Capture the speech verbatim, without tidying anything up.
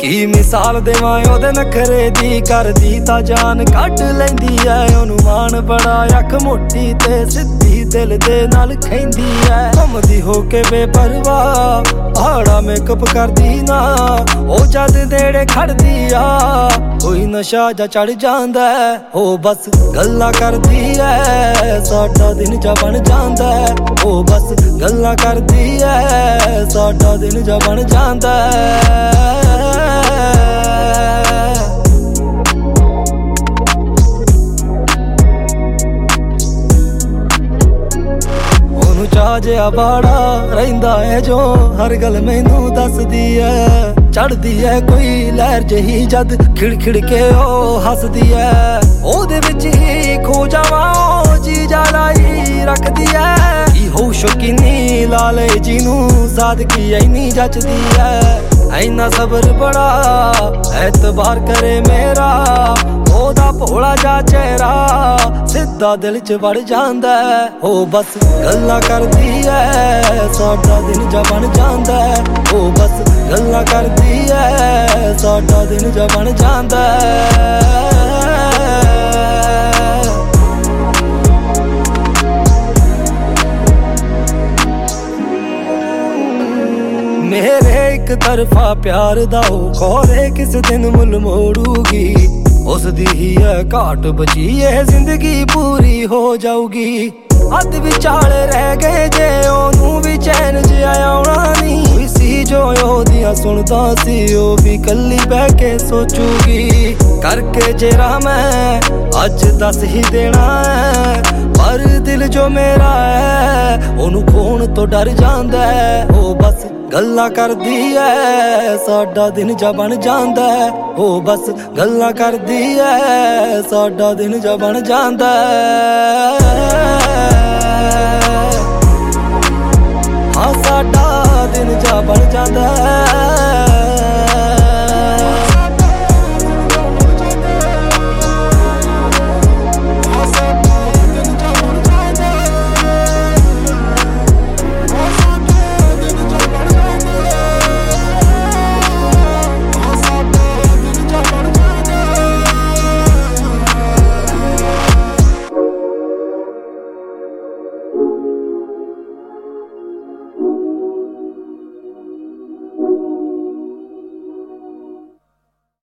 की मिसाल देवां ओदे नखरे दी, करदी तां जान कढ लैंदी ऐ। ओनू मान बड़ा अख मोटी ते सिद्धी दिल दे नाल खैंदी ऐ। घुमदी होके बेपरवाह भाड़ा मेकअप करदी ना, ओ जद नेड़े खड़दी आ कोई नशा जा चढ़ जांदा है। ओ बस गल्लां करदी ऐ साडा दिन जा बन जांदा है। ओ बस गल्लां करदी ऐ साडा दिन जा बन जांदा है। चाह जिहा बाड़ा रहिंदा है जो हर गल मैनू दसदी है। चढ़दी है कोई लहर जही जद खिड़ खिड़ के ओ हसदी है। ओदे विच ही खो जावां ओ जी जालाई रखदी है। की हो शौकीनी लाले जीनू सादगी ऐनी जचदी है। ऐना सबर बड़ा एतबार करे मेरा, ओदा भोला जा चेहरा सिद्धा दिल च वड़ जांदा है। ओ बस गल्लां करदी ऐ साडा दिन जा बन जांदा है। ओ बस गल्लां करदी ऐ साडा दिन जा बन जांदा है। मेरे एक तरफा प्यार दा खोरे किस दिन मुल मोड़ूगी। उसदी ही है घाट बची है जिंदगी पूरी हो जाऊगी। अध विचाले रह गए जे ओनू भी चैन च आउणा नहीं सी। जो ओदियां सुनदा सी ओ भी कल्ली बह के सोचूगी। करके जेरा मैं अज दस ही देना है, पर दिल जो मेरा है ओनू खोण तो डर जांदा है। ओ बस गल्लां करदी ऐ साडा दिन जा बन जांदा है। ओ बस गल्लां करदी ऐ साडा दिन जा बन जांदा है। हाँ साडा दिन जा बन जांदा है।